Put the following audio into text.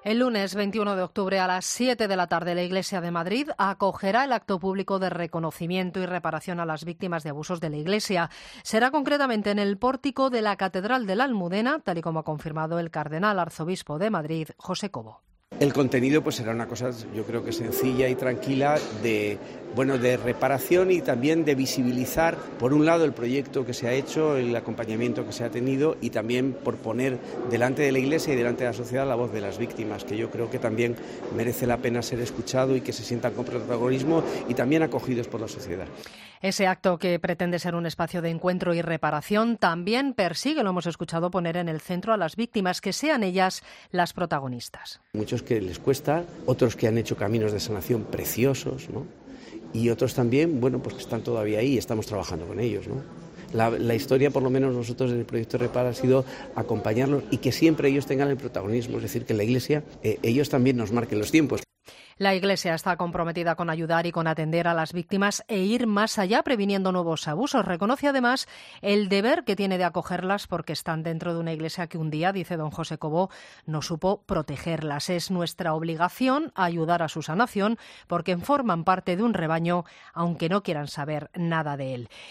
El lunes 21 de octubre a las 7 de la tarde la Iglesia de Madrid acogerá el acto público de reconocimiento y reparación a las víctimas de abusos de la Iglesia. Será concretamente en el pórtico de la Catedral de la Almudena, tal y como ha confirmado el cardenal arzobispo de Madrid, José Cobo. El contenido pues será una cosa, yo creo que sencilla y tranquila de reparación y también de visibilizar, por un lado, el proyecto que se ha hecho, el acompañamiento que se ha tenido y también por poner delante de la Iglesia y delante de la sociedad la voz de las víctimas, que yo creo que también merece la pena ser escuchado y que se sientan con protagonismo y también acogidos por la sociedad. Ese acto, que pretende ser un espacio de encuentro y reparación, también persigue, lo hemos escuchado, poner en el centro a las víctimas, que sean ellas las protagonistas. Muchos que les cuesta, otros que han hecho caminos de sanación preciosos, ¿no? Y otros también, pues que están todavía ahí y estamos trabajando con ellos, ¿no? La historia, por lo menos nosotros en el proyecto Repara, ha sido acompañarlos y que siempre ellos tengan el protagonismo, es decir, que en la Iglesia ellos también nos marquen los tiempos. La Iglesia está comprometida con ayudar y con atender a las víctimas e ir más allá, previniendo nuevos abusos. Reconoce además el deber que tiene de acogerlas porque están dentro de una Iglesia que un día, dice don José Cobo, no supo protegerlas. Es nuestra obligación ayudar a su sanación porque forman parte de un rebaño, aunque no quieran saber nada de él.